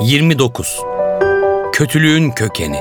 29. Kötülüğün kökeni.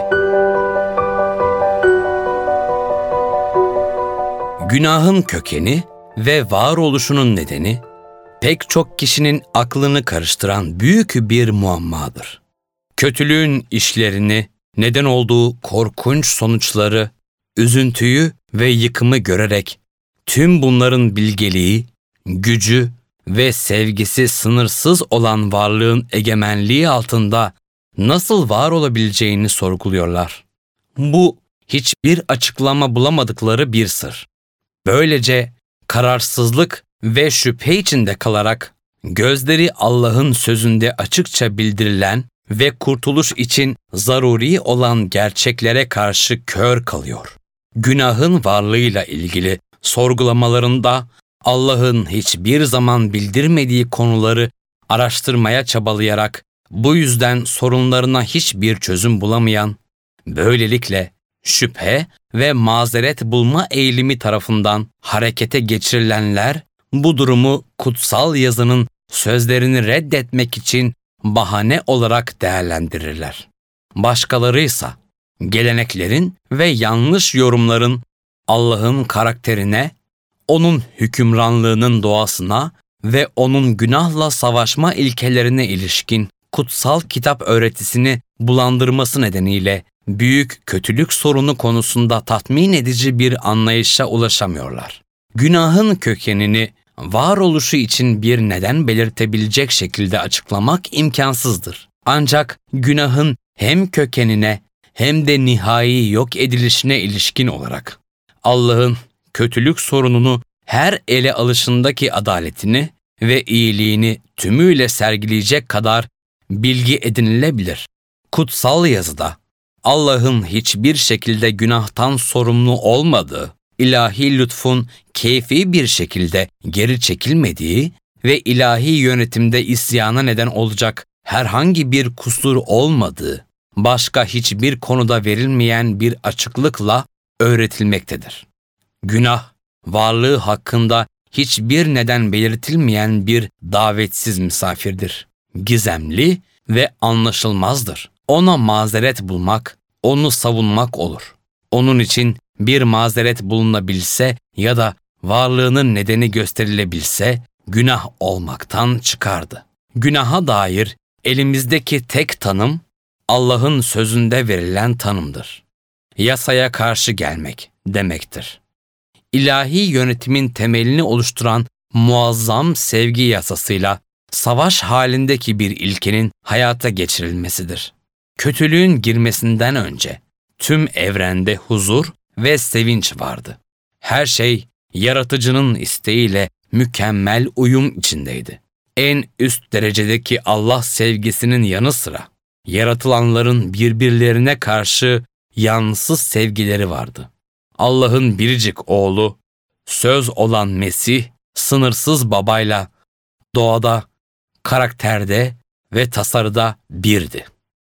Günahın kökeni ve varoluşunun nedeni, pek çok kişinin aklını karıştıran büyük bir muammadır. Kötülüğün işlerini, neden olduğu korkunç sonuçları, üzüntüyü ve yıkımı görerek, tüm bunların bilgeliği, gücü ve sevgisi sınırsız olan varlığın egemenliği altında nasıl var olabileceğini sorguluyorlar. Bu, hiçbir açıklama bulamadıkları bir sır. Böylece kararsızlık ve şüphe içinde kalarak, gözleri Allah'ın sözünde açıkça bildirilen ve kurtuluş için zaruri olan gerçeklere karşı kör kalıyor. Günahın varlığıyla ilgili sorgulamalarında Allah'ın hiçbir zaman bildirmediği konuları araştırmaya çabalayarak bu yüzden sorunlarına hiçbir çözüm bulamayan, böylelikle şüphe ve mazeret bulma eğilimi tarafından harekete geçirilenler bu durumu kutsal yazının sözlerini reddetmek için bahane olarak değerlendirirler. Başkaları ise geleneklerin ve yanlış yorumların Allah'ın karakterine, onun hükümranlığının doğasına ve onun günahla savaşma ilkelerine ilişkin kutsal kitap öğretisini bulandırması nedeniyle büyük kötülük sorunu konusunda tatmin edici bir anlayışa ulaşamıyorlar. Günahın kökenini varoluşu için bir neden belirtebilecek şekilde açıklamak imkansızdır. Ancak günahın hem kökenine hem de nihai yok edilişine ilişkin olarak Allah'ın kötülük sorununu her ele alışındaki adaletini ve iyiliğini tümüyle sergileyecek kadar bilgi edinilebilir. Kutsal yazıda Allah'ın hiçbir şekilde günahtan sorumlu olmadığı, ilahi lütfun keyfi bir şekilde geri çekilmediği ve ilahi yönetimde isyana neden olacak herhangi bir kusur olmadığı, başka hiçbir konuda verilmeyen bir açıklıkla öğretilmektedir. Günah, varlığı hakkında hiçbir neden belirtilmeyen bir davetsiz misafirdir. Gizemli ve anlaşılmazdır. Ona mazeret bulmak, onu savunmak olur. Onun için bir mazeret bulunabilse ya da varlığının nedeni gösterilebilse günah olmaktan çıkardı. Günaha dair elimizdeki tek tanım Allah'ın sözünde verilen tanımdır. Yasaya karşı gelmek demektir. İlahi yönetimin temelini oluşturan muazzam sevgi yasasıyla savaş halindeki bir ilkenin hayata geçirilmesidir. Kötülüğün girmesinden önce tüm evrende huzur ve sevinç vardı. Her şey yaratıcının isteğiyle mükemmel uyum içindeydi. En üst derecedeki Allah sevgisinin yanı sıra yaratılanların birbirlerine karşı yansız sevgileri vardı. Allah'ın biricik oğlu, söz olan Mesih, sınırsız babayla doğada, karakterde ve tasarıda birdi.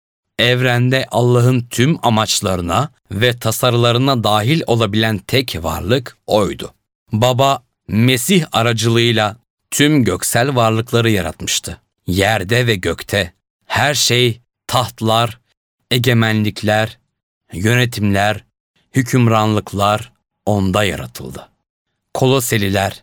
Evrende Allah'ın tüm amaçlarına ve tasarılarına dahil olabilen tek varlık O'ydu. Baba, Mesih aracılığıyla tüm göksel varlıkları yaratmıştı. Yerde ve gökte her şey, tahtlar, egemenlikler, yönetimler, hükümranlıklar onda yaratıldı. Koloseliler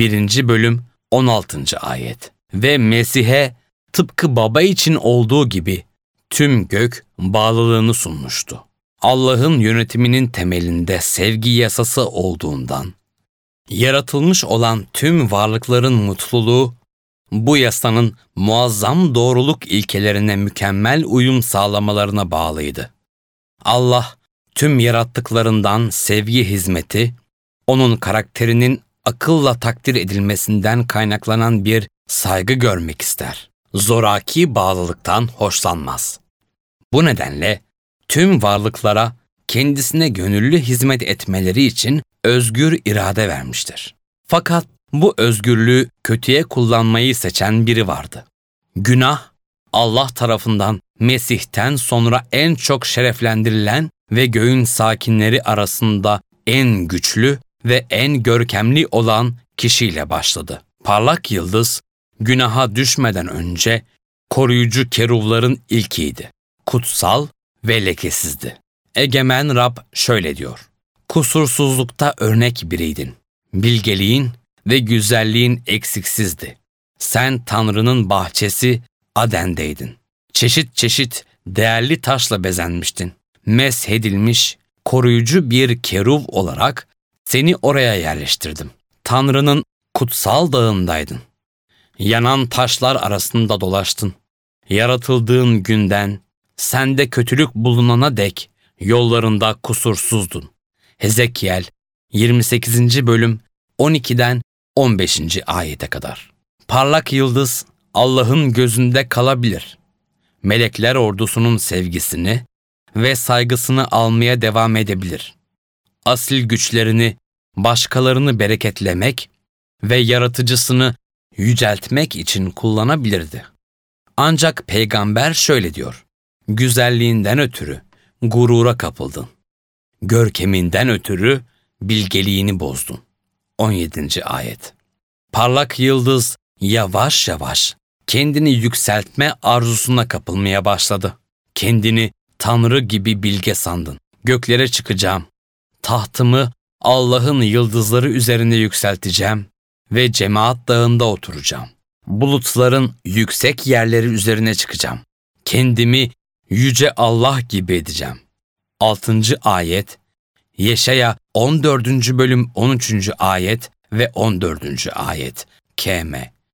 1. bölüm 16. ayet. Ve Mesih'e tıpkı baba için olduğu gibi tüm gök bağlılığını sunmuştu. Allah'ın yönetiminin temelinde sevgi yasası olduğundan, yaratılmış olan tüm varlıkların mutluluğu, bu yasanın muazzam doğruluk ilkelerine mükemmel uyum sağlamalarına bağlıydı. Allah, tüm yarattıklarından sevgi hizmeti, onun karakterinin akılla takdir edilmesinden kaynaklanan bir saygı görmek ister. Zoraki bağlılıktan hoşlanmaz. Bu nedenle tüm varlıklara kendisine gönüllü hizmet etmeleri için özgür irade vermiştir. Fakat bu özgürlüğü kötüye kullanmayı seçen biri vardı. Günah, Allah tarafından Mesih'ten sonra en çok şereflendirilen ve göğün sakinleri arasında en güçlü ve en görkemli olan kişiyle başladı. Parlak yıldız, günaha düşmeden önce Koruyucu keruvların ilkiydi. Kutsal ve lekesizdi. Egemen Rab şöyle diyor: kusursuzlukta örnek biriydin. Bilgeliğin ve güzelliğin eksiksizdi. Sen Tanrı'nın bahçesi Aden'deydin. Çeşit çeşit değerli taşla bezenmiştin. Meshedilmiş, koruyucu bir keruv olarak seni oraya yerleştirdim. Tanrı'nın kutsal dağındaydın. Yanan taşlar arasında dolaştın. Yaratıldığın günden, sende kötülük bulunana dek yollarında kusursuzdun. Hezekiel 28. bölüm 12'den 15. ayete kadar. Parlak yıldız Allah'ın gözünde kalabilir. Melekler ordusunun sevgisini ve saygısını almaya devam edebilir. Asil güçlerini, başkalarını bereketlemek ve yaratıcısını yüceltmek için kullanabilirdi. Ancak peygamber şöyle diyor: güzelliğinden ötürü gurura kapıldın. Görkeminden ötürü bilgeliğini bozdun. 17. ayet. Parlak yıldız yavaş yavaş kendini yükseltme arzusuna kapılmaya başladı. Kendini Tanrı gibi bilge sandın. Göklere çıkacağım. Tahtımı Allah'ın yıldızları üzerine yükselteceğim ve Cemaat Dağı'nda oturacağım. Bulutların yüksek yerleri üzerine çıkacağım. Kendimi yüce Allah gibi edeceğim. 6. ayet, Yeşaya 14. bölüm 13. ayet ve 14. ayet. KM.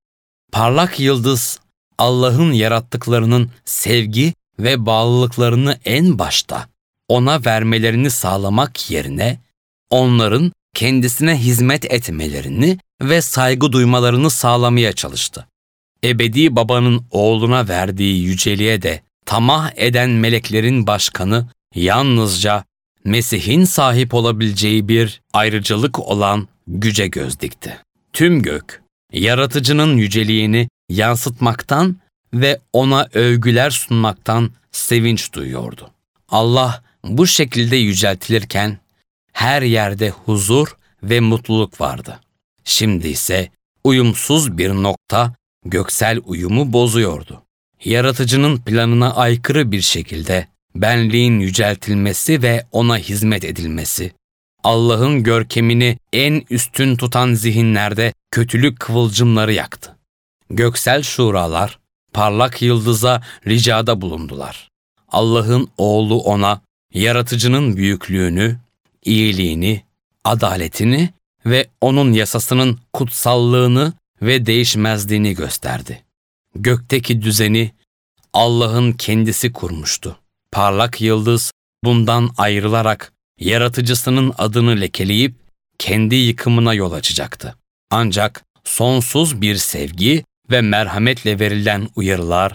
Parlak yıldız, Allah'ın yarattıklarının sevgi ve bağlılıklarını en başta ona vermelerini sağlamak yerine onların kendisine hizmet etmelerini ve saygı duymalarını sağlamaya çalıştı. Ebedi Baba'nın oğluna verdiği yüceliğe de tamah eden meleklerin başkanı yalnızca Mesih'in sahip olabileceği bir ayrıcalık olan güce göz dikti. Tüm gök, yaratıcının yüceliğini yansıtmaktan ve ona övgüler sunmaktan sevinç duyuyordu. Allah bu şekilde yüceltilirken her yerde huzur ve mutluluk vardı. Şimdi ise uyumsuz bir nokta göksel uyumu bozuyordu. Yaratıcının planına aykırı bir şekilde benliğin yüceltilmesi ve ona hizmet edilmesi, Allah'ın görkemini en üstün tutan zihinlerde kötülük kıvılcımları yaktı. Göksel şuralar parlak yıldıza ricada bulundular. Allah'ın oğlu ona yaratıcının büyüklüğünü, iyiliğini, adaletini ve onun yasasının kutsallığını ve değişmezliğini gösterdi. Gökteki düzeni Allah'ın kendisi kurmuştu. Parlak yıldız bundan ayrılarak yaratıcısının adını lekeleyip kendi yıkımına yol açacaktı. Ancak sonsuz bir sevgi ve merhametle verilen uyarılar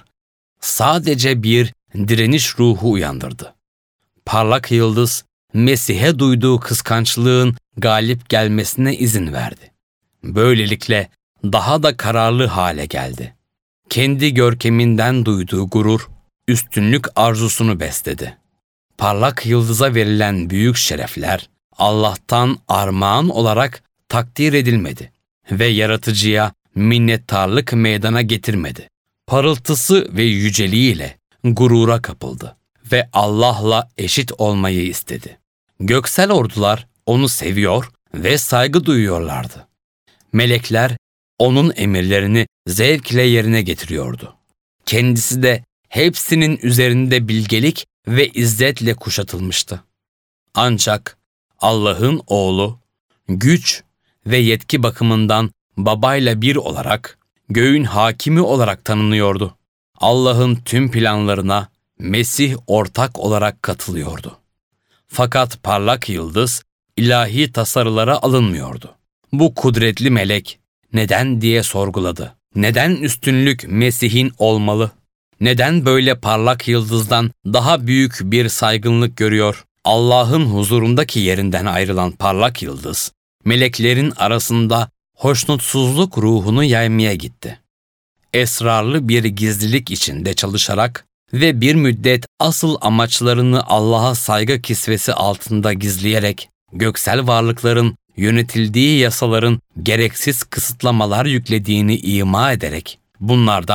sadece bir direniş ruhu uyandırdı. Parlak yıldız Mesih'e duyduğu kıskançlığın galip gelmesine izin verdi. Böylelikle daha da kararlı hale geldi. Kendi görkeminden duyduğu gurur, üstünlük arzusunu besledi. Parlak yıldıza verilen büyük şerefler Allah'tan armağan olarak takdir edilmedi ve yaratıcıya minnettarlık meydana getirmedi. Parıltısı ve yüceliğiyle gurura kapıldı ve Allah'la eşit olmayı istedi. Göksel ordular onu seviyor ve saygı duyuyorlardı. Melekler onun emirlerini zevkle yerine getiriyordu. Kendisi de hepsinin üzerinde bilgelik ve izzetle kuşatılmıştı. Ancak Allah'ın oğlu güç ve yetki bakımından babayla bir olarak, göğün hakimi olarak tanınıyordu. Allah'ın tüm planlarına Mesih ortak olarak katılıyordu. Fakat parlak yıldız ilahi tasarılara alınmıyordu. Bu kudretli melek neden diye sorguladı. Neden üstünlük Mesih'in olmalı? Neden böyle parlak yıldızdan daha büyük bir saygınlık görüyor? Allah'ın huzurundaki yerinden ayrılan parlak yıldız, meleklerin arasında hoşnutsuzluk ruhunu yaymaya gitti. Esrarlı bir gizlilik içinde çalışarak ve bir müddet asıl amaçlarını Allah'a saygı kisvesi altında gizleyerek, göksel varlıkların yönetildiği yasaların gereksiz kısıtlamalar yüklediğini ima ederek, bunlardan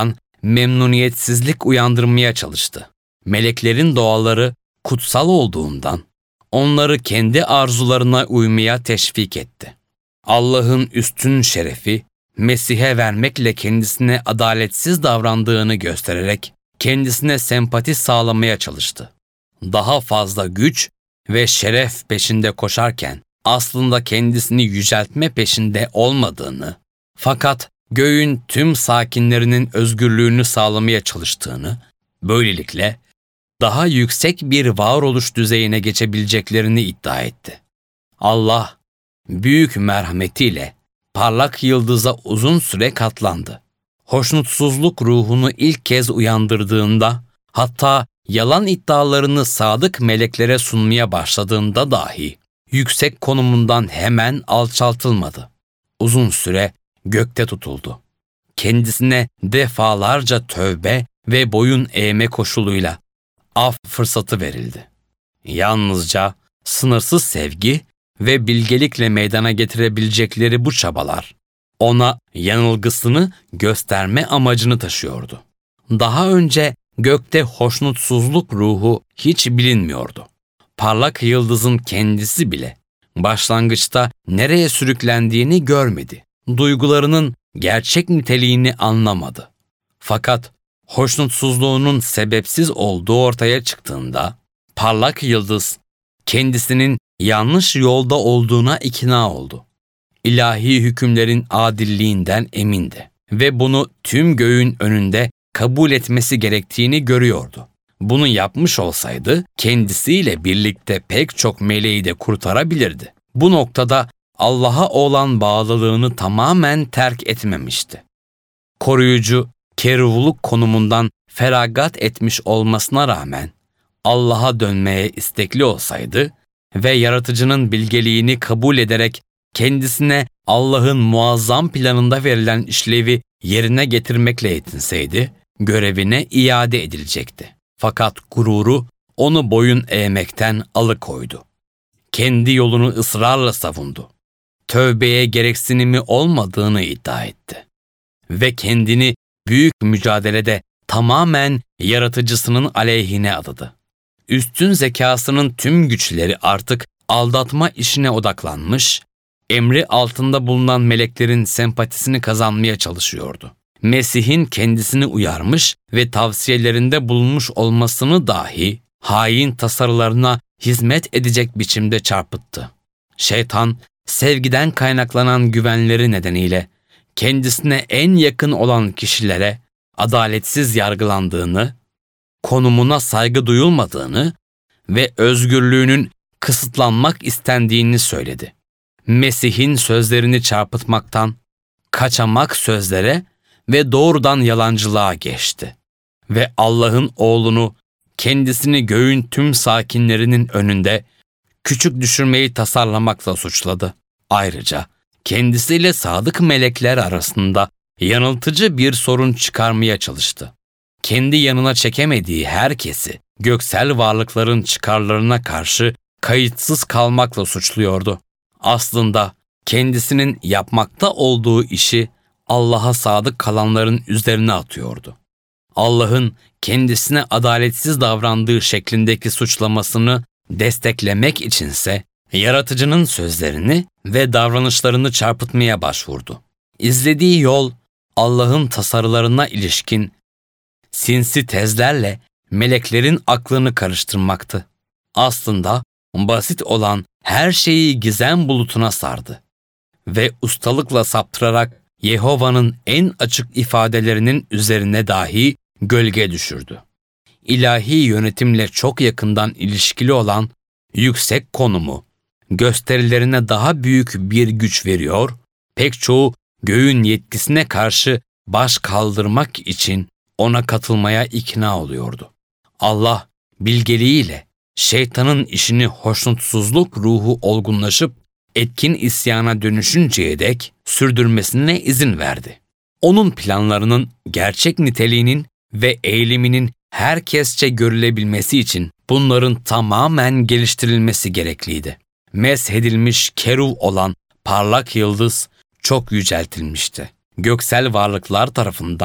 memnuniyetsizlik uyandırmaya çalıştı. Meleklerin doğaları kutsal olduğundan onları kendi arzularına uymaya teşvik etti. Allah'ın üstün şerefi Mesih'e vermekle kendisine adaletsiz davrandığını göstererek kendisine sempati sağlamaya çalıştı. Daha fazla güç ve şeref peşinde koşarken aslında kendisini yüceltme peşinde olmadığını, fakat göğün tüm sakinlerinin özgürlüğünü sağlamaya çalıştığını, böylelikle daha yüksek bir varoluş düzeyine geçebileceklerini iddia etti. Allah, büyük merhametiyle parlak yıldıza uzun süre katlandı. Hoşnutsuzluk ruhunu ilk kez uyandırdığında, hatta yalan iddialarını sadık meleklere sunmaya başladığında dahi, yüksek konumundan hemen alçaltılmadı. Uzun süre gökte tutuldu. Kendisine defalarca tövbe ve boyun eğme koşuluyla af fırsatı verildi. Yalnızca sınırsız sevgi ve bilgelikle meydana getirebilecekleri bu çabalar, ona yanılgısını gösterme amacını taşıyordu. Daha önce gökte hoşnutsuzluk ruhu hiç bilinmiyordu. Parlak yıldızın kendisi bile başlangıçta nereye sürüklendiğini görmedi. Duygularının gerçek niteliğini anlamadı. Fakat hoşnutsuzluğunun sebepsiz olduğu ortaya çıktığında parlak yıldız kendisinin yanlış yolda olduğuna ikna oldu. İlahi hükümlerin adilliğinden emindi ve bunu tüm göğün önünde kabul etmesi gerektiğini görüyordu. Bunu yapmış olsaydı kendisiyle birlikte pek çok meleği de kurtarabilirdi. Bu noktada Allah'a olan bağlılığını tamamen terk etmemişti. Koruyucu, keruvluk konumundan feragat etmiş olmasına rağmen Allah'a dönmeye istekli olsaydı ve yaratıcının bilgeliğini kabul ederek kendisine Allah'ın muazzam planında verilen işlevi yerine getirmekle yetinseydi, görevine iade edilecekti. Fakat gururu onu boyun eğmekten alıkoydu. Kendi yolunu ısrarla savundu. Tövbeye gereksinimi olmadığını iddia etti. Ve kendini büyük mücadelede tamamen yaratıcısının aleyhine adadı. Üstün zekasının tüm güçleri artık aldatma işine odaklanmış, emri altında bulunan meleklerin sempatisini kazanmaya çalışıyordu. Mesih'in kendisini uyarmış ve tavsiyelerinde bulunmuş olmasını dahi hain tasarılarına hizmet edecek biçimde çarpıttı. Şeytan, sevgiden kaynaklanan güvenleri nedeniyle kendisine en yakın olan kişilere adaletsiz yargılandığını, konumuna saygı duyulmadığını ve özgürlüğünün kısıtlanmak istendiğini söyledi. Mesih'in sözlerini çarpıtmaktan, kaçamak sözlere ve doğrudan yalancılığa geçti. Ve Allah'ın oğlunu kendisini göğün tüm sakinlerinin önünde küçük düşürmeyi tasarlamakla suçladı. Ayrıca kendisiyle sadık melekler arasında yanıltıcı bir sorun çıkarmaya çalıştı. Kendi yanına çekemediği herkesi göksel varlıkların çıkarlarına karşı kayıtsız kalmakla suçluyordu. Aslında kendisinin yapmakta olduğu işi Allah'a sadık kalanların üzerine atıyordu. Allah'ın kendisine adaletsiz davrandığı şeklindeki suçlamasını desteklemek içinse yaratıcının sözlerini ve davranışlarını çarpıtmaya başvurdu. İzlediği yol Allah'ın tasarılarına ilişkin sinsi tezlerle meleklerin aklını karıştırmaktı. Aslında basit olan her şeyi gizem bulutuna sardı ve ustalıkla saptırarak Yehova'nın en açık ifadelerinin üzerine dahi gölge düşürdü. İlahi yönetimle çok yakından ilişkili olan yüksek konumu, gösterilerine daha büyük bir güç veriyor, pek çoğu göğün yetkisine karşı baş kaldırmak için ona katılmaya ikna oluyordu. Allah bilgeliğiyle şeytanın işini hoşnutsuzluk ruhu olgunlaşıp etkin isyana dönüşünceye dek sürdürmesine izin verdi. Onun planlarının gerçek niteliğinin ve eğiliminin herkesçe görülebilmesi için bunların tamamen geliştirilmesi gerekliydi. Meshedilmiş keruv olan parlak yıldız çok yüceltilmişti. Göksel varlıklar tarafından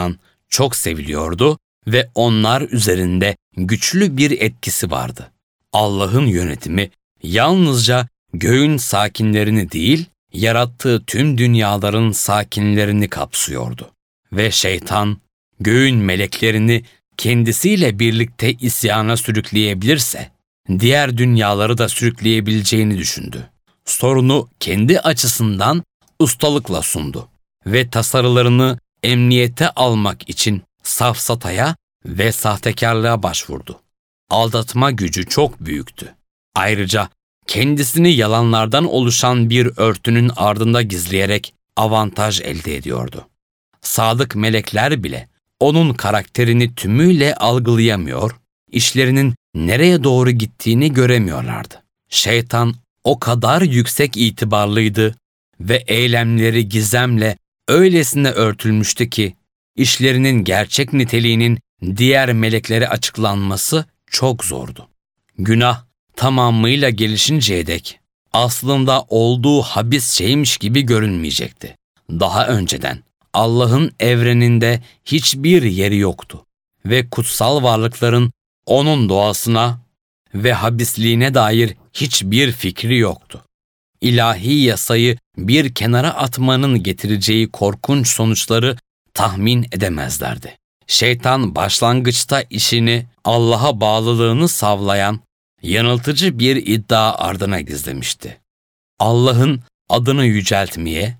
çok seviliyordu ve onlar üzerinde güçlü bir etkisi vardı. Allah'ın yönetimi yalnızca göğün sakinlerini değil, yarattığı tüm dünyaların sakinlerini kapsıyordu. Ve şeytan, göğün meleklerini kendisiyle birlikte isyana sürükleyebilirse, diğer dünyaları da sürükleyebileceğini düşündü. Sorunu kendi açısından ustalıkla sundu ve tasarılarını emniyete almak için safsataya ve sahtekarlığa başvurdu. Aldatma gücü çok büyüktü. Ayrıca kendisini yalanlardan oluşan bir örtünün ardında gizleyerek avantaj elde ediyordu. Sadık melekler bile onun karakterini tümüyle algılayamıyor, işlerinin nereye doğru gittiğini göremiyorlardı. Şeytan o kadar yüksek itibarlıydı ve eylemleri gizemle öylesine örtülmüştü ki, işlerinin gerçek niteliğinin diğer meleklere açıklanması çok zordu. Günah tamamıyla gelişinceye dek aslında olduğu habis şeymiş gibi görünmeyecekti. Daha önceden Allah'ın evreninde hiçbir yeri yoktu ve kutsal varlıkların onun doğasına ve habisliğine dair hiçbir fikri yoktu. İlahi yasayı bir kenara atmanın getireceği korkunç sonuçları tahmin edemezlerdi. Şeytan başlangıçta işini Allah'a bağlılığını savlayan yanıltıcı bir iddia ardına gizlemişti. Allah'ın adını yüceltmeye,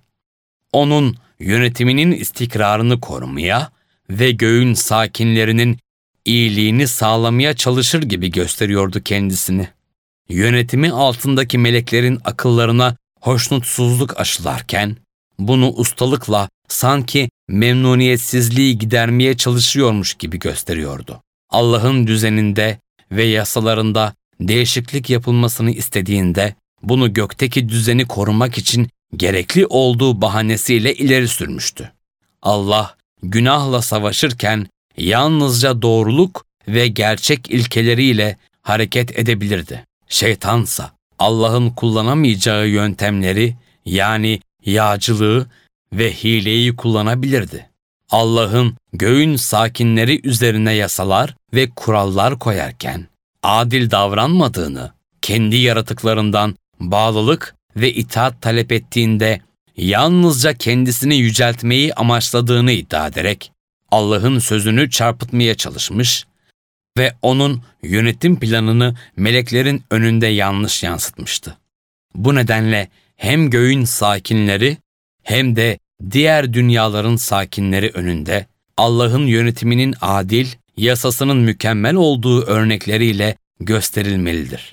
onun yönetiminin istikrarını korumaya ve göğün sakinlerinin iyiliğini sağlamaya çalışır gibi gösteriyordu kendisini. Yönetimi altındaki meleklerin akıllarına hoşnutsuzluk aşılarken, bunu ustalıkla sanki memnuniyetsizliği gidermeye çalışıyormuş gibi gösteriyordu. Allah'ın düzeninde ve yasalarında değişiklik yapılmasını istediğinde, bunu gökteki düzeni korumak için gerekli olduğu bahanesiyle ileri sürmüştü. Allah, günahla savaşırken yalnızca doğruluk ve gerçek ilkeleriyle hareket edebilirdi. Şeytansa Allah'ın kullanamayacağı yöntemleri, yani yağcılığı ve hileyi kullanabilirdi. Allah'ın göğün sakinleri üzerine yasalar ve kurallar koyarken adil davranmadığını, kendi yaratıklarından bağlılık ve itaat talep ettiğinde yalnızca kendisini yüceltmeyi amaçladığını iddia ederek Allah'ın sözünü çarpıtmaya çalışmış ve onun yönetim planını meleklerin önünde yanlış yansıtmıştı. Bu nedenle hem göğün sakinleri hem de diğer dünyaların sakinleri önünde Allah'ın yönetiminin adil, yasasının mükemmel olduğu örnekleriyle gösterilmelidir.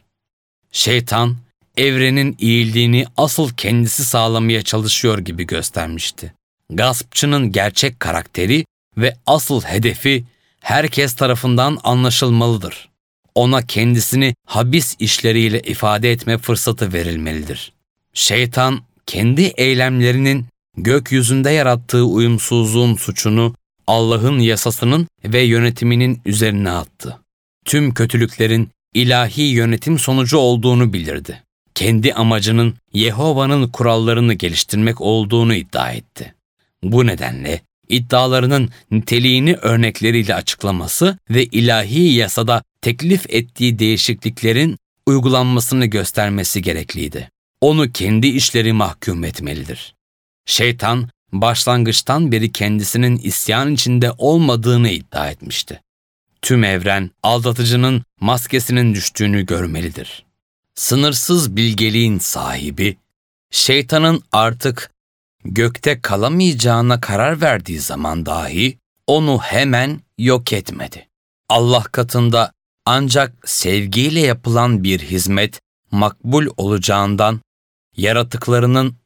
Şeytan, evrenin iyiliğini asıl kendisi sağlamaya çalışıyor gibi göstermişti. Gaspçının gerçek karakteri ve asıl hedefi herkes tarafından anlaşılmalıdır. Ona kendisini habis işleriyle ifade etme fırsatı verilmelidir. Şeytan, kendi eylemlerinin gökyüzünde yarattığı uyumsuzluğun suçunu Allah'ın yasasının ve yönetiminin üzerine attı. Tüm kötülüklerin ilahi yönetim sonucu olduğunu bilirdi. Kendi amacının Yehova'nın kurallarını geliştirmek olduğunu iddia etti. Bu nedenle iddialarının niteliğini örnekleriyle açıklaması ve ilahi yasada teklif ettiği değişikliklerin uygulanmasını göstermesi gerekliydi. Onu kendi işleri mahkum etmelidir. Şeytan, başlangıçtan beri kendisinin isyan içinde olmadığını iddia etmişti. Tüm evren, aldatıcının maskesinin düştüğünü görmelidir. Sınırsız bilgeliğin sahibi, şeytanın artık gökte kalamayacağına karar verdiği zaman dahi onu hemen yok etmedi. Allah katında ancak sevgiyle yapılan bir hizmet makbul olacağından, yaratıklarının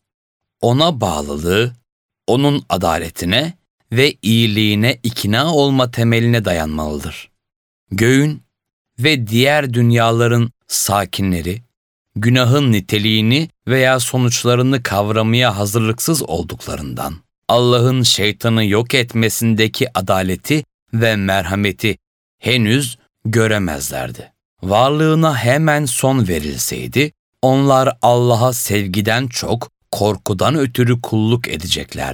ona bağlılığı, onun adaletine ve iyiliğine ikna olma temeline dayanmalıdır. Göğün ve diğer dünyaların sakinleri, günahın niteliğini veya sonuçlarını kavramaya hazırlıksız olduklarından, Allah'ın şeytanı yok etmesindeki adaleti ve merhameti henüz göremezlerdi. Varlığına hemen son verilseydi, onlar Allah'a sevgiden çok korkudan ötürü kulluk edeceklerdi.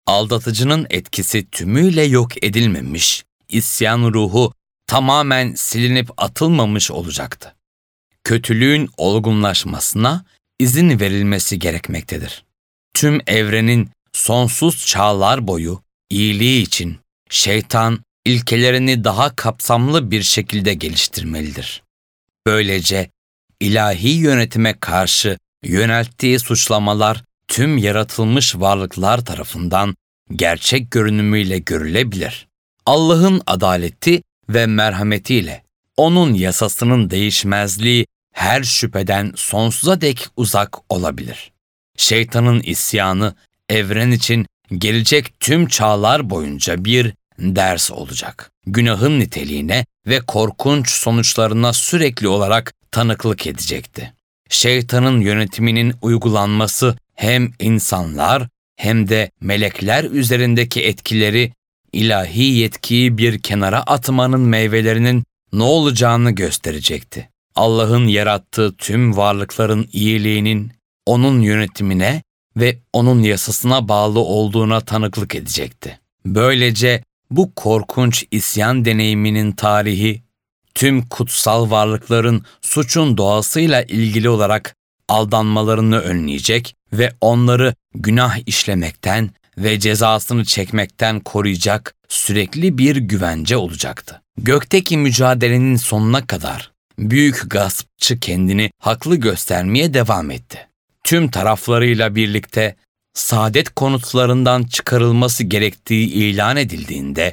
Aldatıcının etkisi tümüyle yok edilmemiş, isyan ruhu tamamen silinip atılmamış olacaktı. Kötülüğün olgunlaşmasına izin verilmesi gerekmektedir. Tüm evrenin sonsuz çağlar boyu iyiliği için şeytan ilkelerini daha kapsamlı bir şekilde geliştirmelidir. Böylece ilahi yönetime karşı yönelttiği suçlamalar tüm yaratılmış varlıklar tarafından gerçek görünümüyle görülebilir. Allah'ın adaleti ve merhametiyle onun yasasının değişmezliği her şüpheden sonsuza dek uzak olabilir. Şeytanın isyanı evren için gelecek tüm çağlar boyunca bir ders olacak. Günahın niteliğine ve korkunç sonuçlarına sürekli olarak tanıklık edecekti. Şeytanın yönetiminin uygulanması hem insanlar hem de melekler üzerindeki etkileri ilahi yetkiyi bir kenara atmanın meyvelerinin ne olacağını gösterecekti. Allah'ın yarattığı tüm varlıkların iyiliğinin onun yönetimine ve onun yasasına bağlı olduğuna tanıklık edecekti. Böylece bu korkunç isyan deneyiminin tarihi, tüm kutsal varlıkların suçun doğasıyla ilgili olarak aldanmalarını önleyecek ve onları günah işlemekten ve cezasını çekmekten koruyacak sürekli bir güvence olacaktı. Gökteki mücadelenin sonuna kadar büyük gaspçı kendini haklı göstermeye devam etti. Tüm taraflarıyla birlikte saadet konutlarından çıkarılması gerektiği ilan edildiğinde,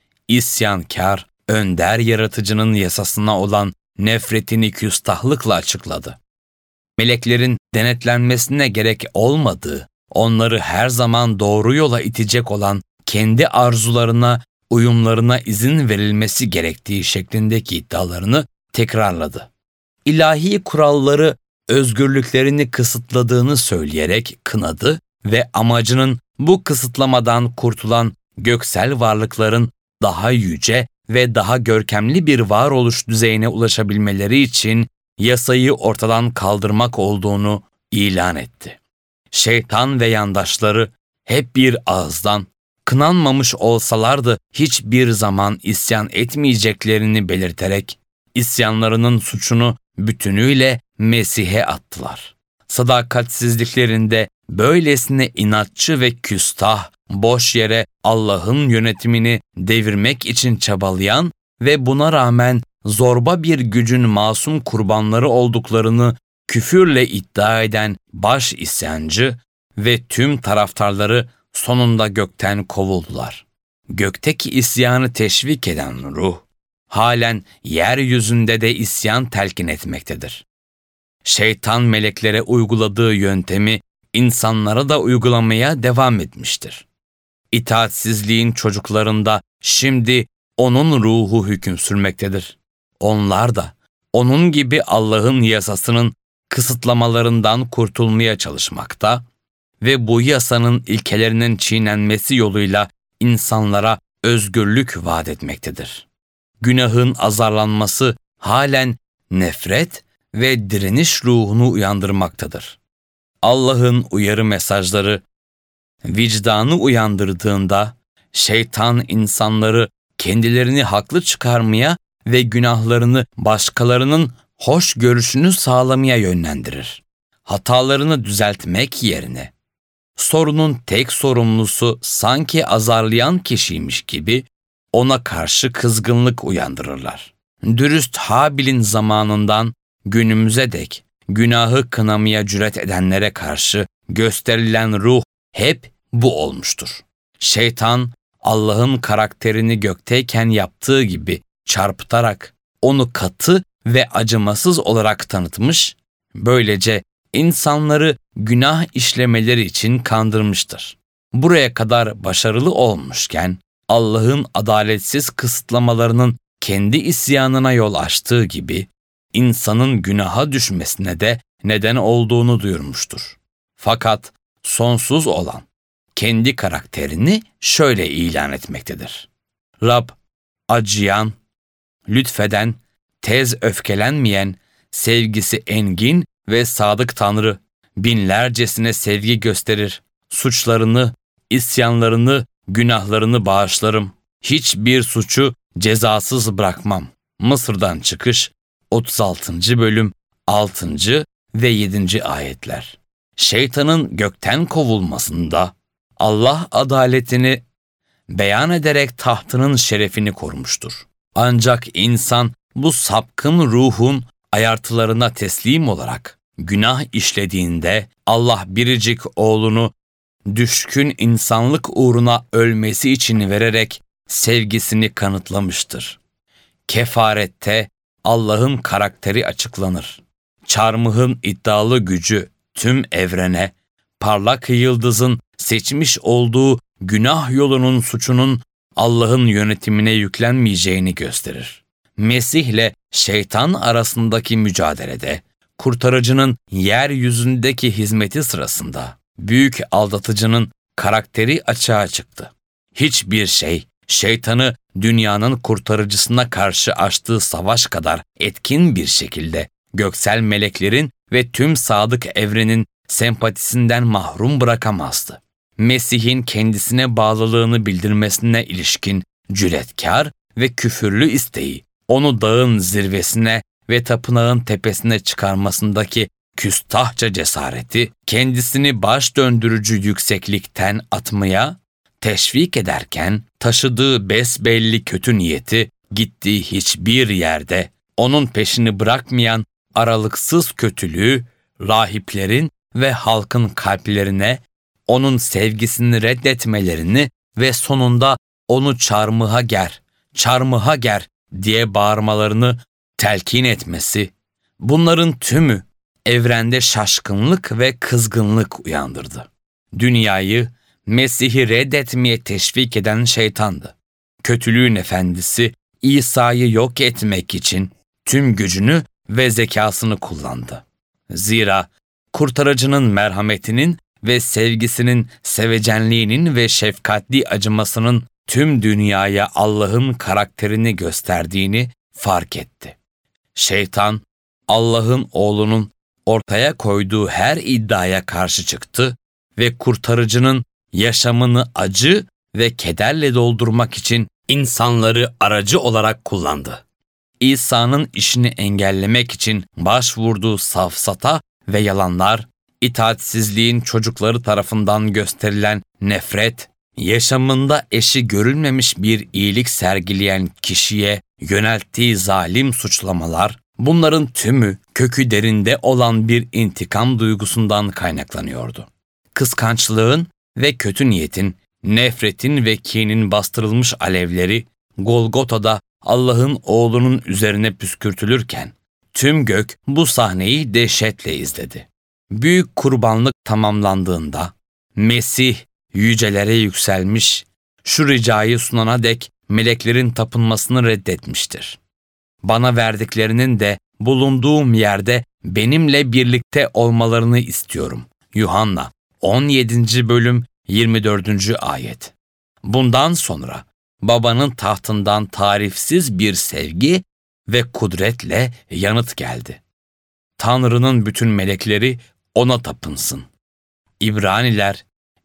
isyankar, önder yaratıcının yasasına olan nefretini küstahlıkla açıkladı. Meleklerin denetlenmesine gerek olmadığı, onları her zaman doğru yola itecek olan kendi arzularına, uyumlarına izin verilmesi gerektiği şeklindeki iddialarını tekrarladı. İlahi kuralları özgürlüklerini kısıtladığını söyleyerek kınadı ve amacının bu kısıtlamadan kurtulan göksel varlıkların daha yüce ve daha görkemli bir varoluş düzeyine ulaşabilmeleri için yasayı ortadan kaldırmak olduğunu ilan etti. Şeytan ve yandaşları hep bir ağızdan, kınanmamış olsalardı hiçbir zaman isyan etmeyeceklerini belirterek, isyanlarının suçunu bütünüyle Mesih'e attılar. Sadakatsizliklerinde böylesine inatçı ve küstah, boş yere Allah'ın yönetimini devirmek için çabalayan ve buna rağmen zorba bir gücün masum kurbanları olduklarını küfürle iddia eden baş isyancı ve tüm taraftarları sonunda gökten kovuldular. Gökteki isyanı teşvik eden ruh, halen yeryüzünde de isyan telkin etmektedir. Şeytan meleklere uyguladığı yöntemi insanlara da uygulamaya devam etmiştir. İtaatsizliğin çocuklarında şimdi onun ruhu hüküm sürmektedir. Onlar da onun gibi Allah'ın yasasının kısıtlamalarından kurtulmaya çalışmakta ve bu yasanın ilkelerinin çiğnenmesi yoluyla insanlara özgürlük vaat etmektedir. Günahın azarlanması halen nefret ve direniş ruhunu uyandırmaktadır. Allah'ın uyarı mesajları vicdanı uyandırdığında şeytan insanları kendilerini haklı çıkarmaya ve günahlarını başkalarının hoş görüşünü sağlamaya yönlendirir. Hatalarını düzeltmek yerine sorunun tek sorumlusu sanki azarlayan kişiymiş gibi ona karşı kızgınlık uyandırırlar. Dürüst Habil'in zamanından günümüze dek günahı kınamaya cüret edenlere karşı gösterilen ruh hep bu olmuştur. Şeytan Allah'ın karakterini gökteyken yaptığı gibi çarpıtarak onu katı ve acımasız olarak tanıtmış, böylece insanları günah işlemeleri için kandırmıştır. Buraya kadar başarılı olmuşken Allah'ın adaletsiz kısıtlamalarının kendi isyanına yol açtığı gibi insanın günaha düşmesine de neden olduğunu duyurmuştur. Fakat sonsuz olan kendi karakterini şöyle ilan etmektedir. Rab, acıyan, lütfeden, tez öfkelenmeyen, sevgisi engin ve sadık Tanrı, binlercesine sevgi gösterir, suçlarını İsyanlarını, günahlarını bağışlarım. Hiçbir suçu cezasız bırakmam. Mısır'dan Çıkış 36. bölüm 6. ve 7. ayetler. Şeytanın gökten kovulmasında Allah adaletini beyan ederek tahtının şerefini korumuştur. Ancak insan bu sapkın ruhun ayartılarına teslim olarak günah işlediğinde Allah biricik oğlunu düşkün insanlık uğruna ölmesi için vererek sevgisini kanıtlamıştır. Kefarette Allah'ın karakteri açıklanır. Çarmıhın iddialı gücü tüm evrene, parlak yıldızın seçmiş olduğu günah yolunun suçunun Allah'ın yönetimine yüklenmeyeceğini gösterir. Mesih ile şeytan arasındaki mücadelede, kurtarıcının yeryüzündeki hizmeti sırasında büyük aldatıcının karakteri açığa çıktı. Hiçbir şey, şeytanı dünyanın kurtarıcısına karşı açtığı savaş kadar etkin bir şekilde göksel meleklerin ve tüm sadık evrenin sempatisinden mahrum bırakamazdı. Mesih'in kendisine bağlılığını bildirmesine ilişkin cüretkar ve küfürlü isteği, onu dağın zirvesine ve tapınağın tepesine çıkarmasındaki küstahça cesareti, kendisini baş döndürücü yükseklikten atmaya teşvik ederken, taşıdığı besbelli kötü niyeti, gittiği hiçbir yerde onun peşini bırakmayan aralıksız kötülüğü, rahiplerin ve halkın kalplerine onun sevgisini reddetmelerini ve sonunda onu çarmıha ger, çarmıha ger diye bağırmalarını telkin etmesi, bunların tümü evrende şaşkınlık ve kızgınlık uyandırdı. Dünyayı, Mesih'i reddetmeye teşvik eden şeytandı. Kötülüğün efendisi İsa'yı yok etmek için tüm gücünü ve zekasını kullandı. Zira kurtarıcının merhametinin ve sevgisinin, sevecenliğinin ve şefkatli acımasının tüm dünyaya Allah'ın karakterini gösterdiğini fark etti. Şeytan, Allah'ın oğlunun ortaya koyduğu her iddiaya karşı çıktı ve kurtarıcının yaşamını acı ve kederle doldurmak için insanları aracı olarak kullandı. İsa'nın işini engellemek için başvurduğu safsata ve yalanlar, itaatsizliğin çocukları tarafından gösterilen nefret, yaşamında eşi görülmemiş bir iyilik sergileyen kişiye yönelttiği zalim suçlamalar, bunların tümü kökü derinde olan bir intikam duygusundan kaynaklanıyordu. Kıskançlığın ve kötü niyetin, nefretin ve kinin bastırılmış alevleri Golgota'da Allah'ın oğlunun üzerine püskürtülürken tüm gök bu sahneyi dehşetle izledi. Büyük kurbanlık tamamlandığında Mesih yücelere yükselmiş, şu ricayı sunana dek meleklerin tapınmasını reddetmiştir. Bana verdiklerinin de bulunduğum yerde benimle birlikte olmalarını istiyorum. Yuhanna 17. bölüm 24. ayet. Bundan sonra babanın tahtından tarifsiz bir sevgi ve kudretle yanıt geldi. Tanrı'nın bütün melekleri ona tapınsın. İbraniler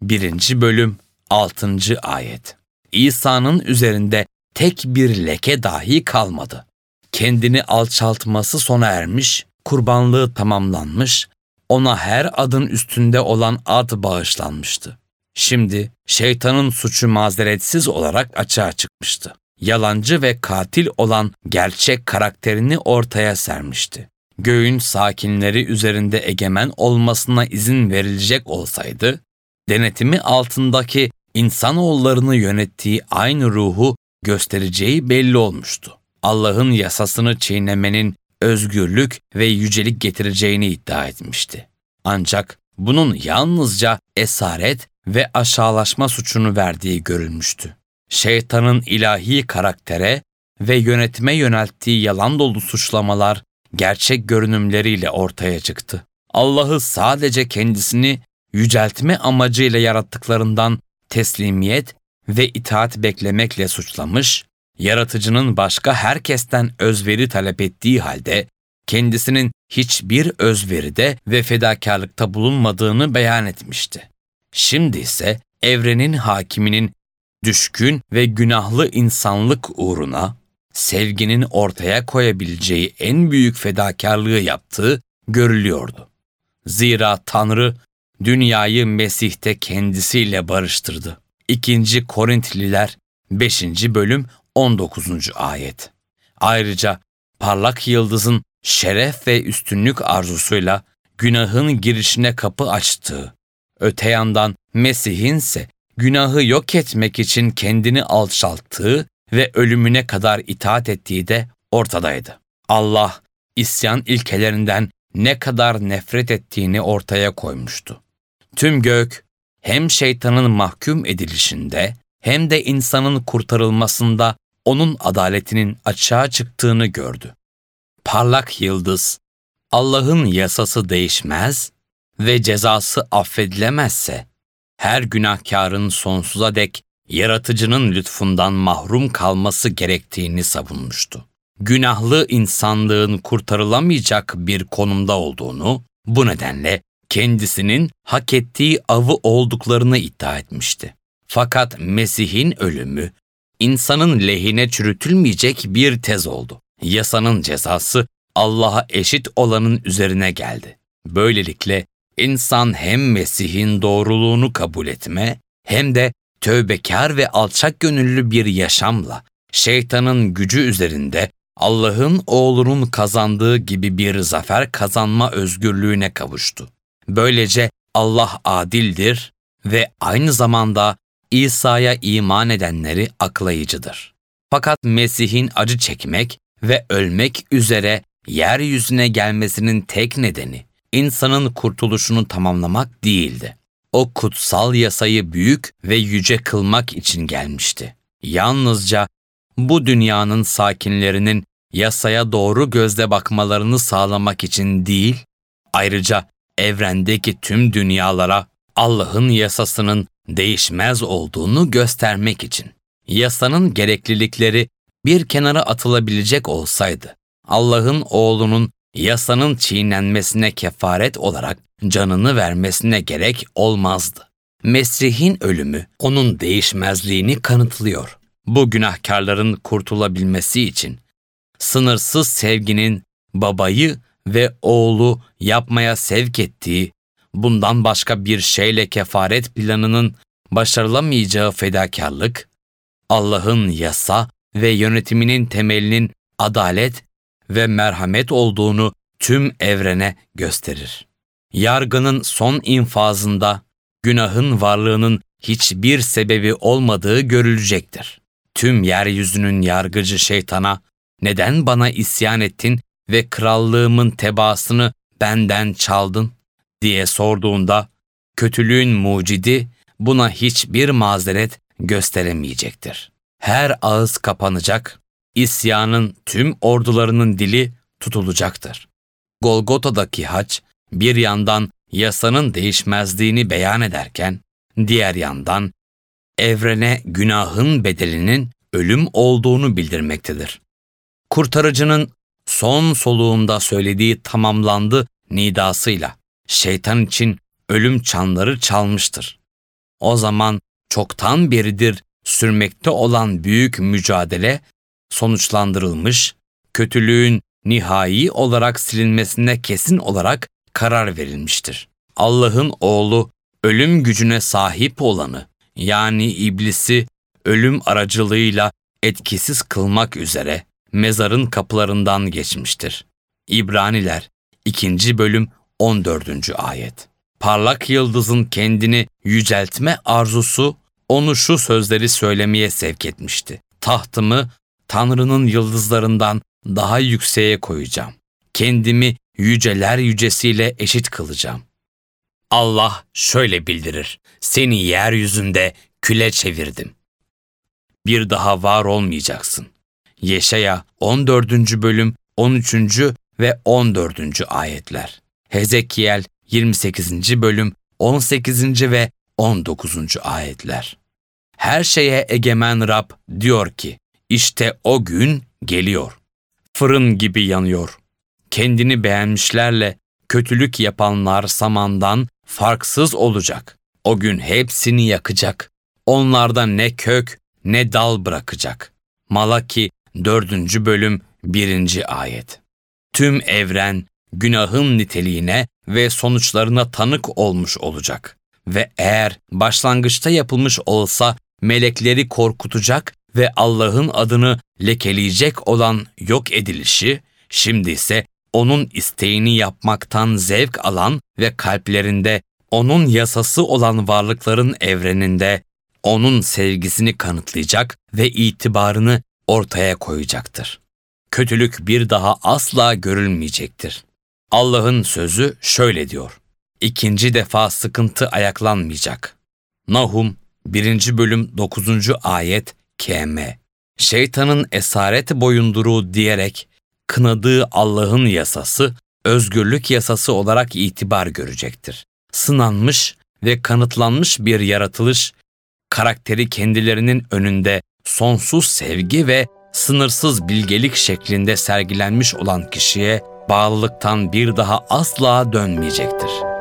1. bölüm 6. ayet. İsa'nın üzerinde tek bir leke dahi kalmadı. Kendini alçaltması sona ermiş, kurbanlığı tamamlanmış, ona her adın üstünde olan ad bağışlanmıştı. Şimdi şeytanın suçu mazeretsiz olarak açığa çıkmıştı. Yalancı ve katil olan gerçek karakterini ortaya sermişti. Göğün sakinleri üzerinde egemen olmasına izin verilecek olsaydı, denetimi altındaki insanoğullarını yönettiği aynı ruhu göstereceği belli olmuştu. Allah'ın yasasını çiğnemenin özgürlük ve yücelik getireceğini iddia etmişti. Ancak bunun yalnızca esaret ve aşağılaşma suçunu verdiği görülmüştü. Şeytanın ilahi karaktere ve yönetime yönelttiği yalan dolu suçlamalar gerçek görünümleriyle ortaya çıktı. Allah'ı sadece kendisini yüceltme amacıyla yarattıklarından teslimiyet ve itaat beklemekle suçlamış, yaratıcının başka herkesten özveri talep ettiği halde kendisinin hiçbir özveride ve fedakarlıkta bulunmadığını beyan etmişti. Şimdi ise evrenin hakiminin düşkün ve günahlı insanlık uğruna sevginin ortaya koyabileceği en büyük fedakarlığı yaptığı görülüyordu. Zira Tanrı dünyayı Mesih'te kendisiyle barıştırdı. 2. Korintliler 5. bölüm 19. ayet. Ayrıca parlak yıldızın şeref ve üstünlük arzusuyla günahın girişine kapı açtığı, öte yandan Mesih'in ise günahı yok etmek için kendini alçalttığı ve ölümüne kadar itaat ettiği de ortadaydı. Allah, isyan ilkelerinden ne kadar nefret ettiğini ortaya koymuştu. Tüm gök, hem şeytanın mahkum edilişinde hem de insanın kurtarılmasında onun adaletinin açığa çıktığını gördü. Parlak yıldız, Allah'ın yasası değişmez ve cezası affedilemezse, her günahkarın sonsuza dek yaratıcının lütfundan mahrum kalması gerektiğini savunmuştu. Günahlı insanlığın kurtarılamayacak bir konumda olduğunu, bu nedenle kendisinin hak ettiği avı olduklarını iddia etmişti. Fakat Mesih'in ölümü, insanın lehine çürütülmeyecek bir tez oldu. Yasanın cezası Allah'a eşit olanın üzerine geldi. Böylelikle insan hem Mesih'in doğruluğunu kabul etme hem de tövbekar ve alçak gönüllü bir yaşamla şeytanın gücü üzerinde Allah'ın oğlunun kazandığı gibi bir zafer kazanma özgürlüğüne kavuştu. Böylece Allah adildir ve aynı zamanda İsa'ya iman edenleri aklayıcıdır. Fakat Mesih'in acı çekmek ve ölmek üzere yeryüzüne gelmesinin tek nedeni insanın kurtuluşunu tamamlamak değildi. O kutsal yasayı büyük ve yüce kılmak için gelmişti. Yalnızca bu dünyanın sakinlerinin yasaya doğru gözle bakmalarını sağlamak için değil, ayrıca evrendeki tüm dünyalara Allah'ın yasasının değişmez olduğunu göstermek için. Yasanın gereklilikleri bir kenara atılabilecek olsaydı, Allah'ın oğlunun yasanın çiğnenmesine kefaret olarak canını vermesine gerek olmazdı. Mesih'in ölümü onun değişmezliğini kanıtlıyor. Bu günahkarların kurtulabilmesi için sınırsız sevginin babayı ve oğlu yapmaya sevk ettiği, bundan başka bir şeyle kefaret planının başarılamayacağı fedakarlık, Allah'ın yasa ve yönetiminin temelinin adalet ve merhamet olduğunu tüm evrene gösterir. Yargının son infazında günahın varlığının hiçbir sebebi olmadığı görülecektir. Tüm yeryüzünün yargıcı şeytana, "Neden bana isyan ettin ve krallığımın tebaasını benden çaldın?" diye sorduğunda, kötülüğün mucidi buna hiçbir mazeret gösteremeyecektir. Her ağız kapanacak, isyanın tüm ordularının dili tutulacaktır. Golgota'daki haç bir yandan yasanın değişmezliğini beyan ederken, diğer yandan evrene günahın bedelinin ölüm olduğunu bildirmektedir. Kurtarıcının son soluğunda söylediği "tamamlandı" nidasıyla şeytan için ölüm çanları çalmıştır. O zaman çoktan beridir sürmekte olan büyük mücadele sonuçlandırılmış, kötülüğün nihai olarak silinmesine kesin olarak karar verilmiştir. Allah'ın oğlu ölüm gücüne sahip olanı, yani iblisi ölüm aracılığıyla etkisiz kılmak üzere mezarın kapılarından geçmiştir. İbraniler 2. bölüm 14. ayet. Parlak yıldızın kendini yüceltme arzusu onu şu sözleri söylemeye sevk etmişti: "Tahtımı Tanrı'nın yıldızlarından daha yükseğe koyacağım. Kendimi yüceler yücesiyle eşit kılacağım." Allah şöyle bildirir: "Seni yeryüzünde küle çevirdim. Bir daha var olmayacaksın." Yeşaya 14. bölüm 13. ve 14. ayetler. Hezekiel 28. bölüm 18. ve 19. ayetler. Her şeye egemen Rab diyor ki, "İşte o gün geliyor. Fırın gibi yanıyor. Kendini beğenmişlerle kötülük yapanlar samandan farksız olacak. O gün hepsini yakacak. Onlarda ne kök ne dal bırakacak. Malaki 4. bölüm 1. ayet. Tüm evren günahın niteliğine ve sonuçlarına tanık olmuş olacak. Ve eğer başlangıçta yapılmış olsa melekleri korkutacak ve Allah'ın adını lekeleyecek olan yok edilişi, şimdi ise onun isteğini yapmaktan zevk alan ve kalplerinde onun yasası olan varlıkların evreninde onun sevgisini kanıtlayacak ve itibarını ortaya koyacaktır. Kötülük bir daha asla görülmeyecektir. Allah'ın sözü şöyle diyor: İkinci defa sıkıntı ayaklanmayacak. Nahum 1. bölüm 9. ayet km. Şeytanın esaret boyunduruğu diyerek kınadığı Allah'ın yasası, özgürlük yasası olarak itibar görecektir. Sınanmış ve kanıtlanmış bir yaratılış, karakteri kendilerinin önünde sonsuz sevgi ve sınırsız bilgelik şeklinde sergilenmiş olan kişiye bağlılıktan bir daha asla dönmeyecektir.